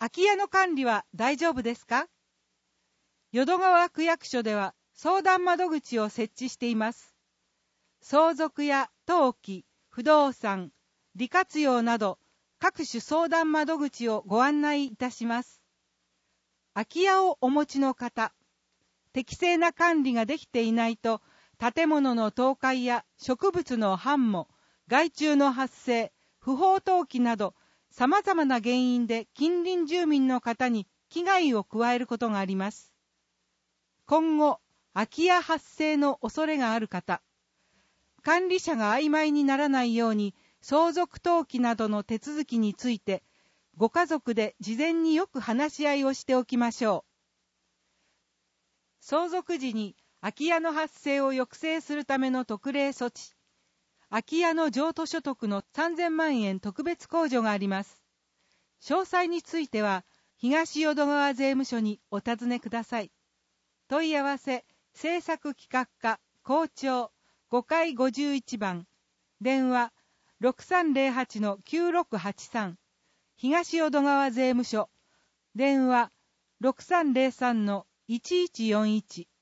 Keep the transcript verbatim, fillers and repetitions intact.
空き家の管理は大丈夫ですか？淀川区役所では相談窓口を設置しています。相続や登記、不動産、利活用など各種相談窓口をご案内いたします。空き家をお持ちの方、適正な管理ができていないと建物の倒壊や植物の繁茂、害虫の発生、不法投棄など様々な原因で近隣住民の方に危害を加えることがあります。今後、空き家発生の恐れがある方、管理者が曖昧にならないように相続登記などの手続きについてご家族で事前によく話し合いをしておきましょう。相続時に空き家の発生を抑制するための特例措置、空き家の譲渡所得のさんぜんまんえん特別控除があります。詳細については東淀川税務署にお尋ねください。問い合わせ政策企画課校長ごかいごじゅういちばん、電話 ろくさんぜろはちのきゅうろくはちさん、東淀川税務署、電話 ろくさんぜろさんのいちいちよんいち。